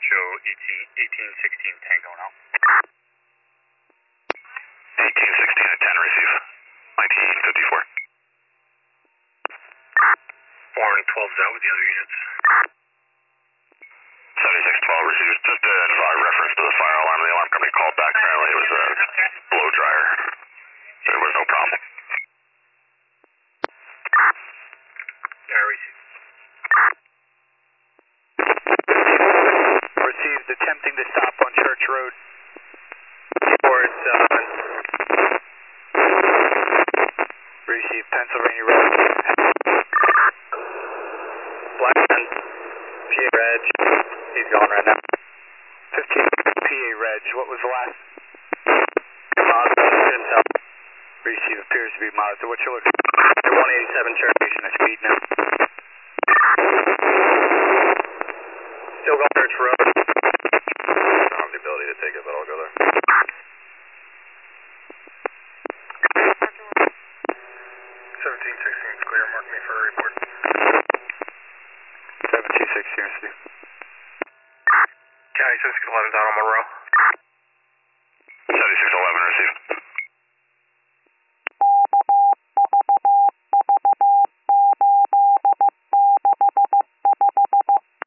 Show 1816 Tango now. 1816 at 10, receive. 1954. Warren 12's out with the other units. 7612 received. Just a reference to the fire alarm. The alarm company called back. Apparently it was a blow dryer. There was no problem. Yeah, received. Received attempting to stop on Church Road. 4-7. Received Pennsylvania Road. Blackman, PA Reg. He's gone right now. 15 PA Reg. What was the last? Mazda, couldn't tell. Receive appears to be Mazda. What's your location? 187 Church. At speed now. Still going Church Road. I don't have the ability to take it, but I'll go there. 1716 is clear. Mark me for a report. 1716. County 611 down on Monroe.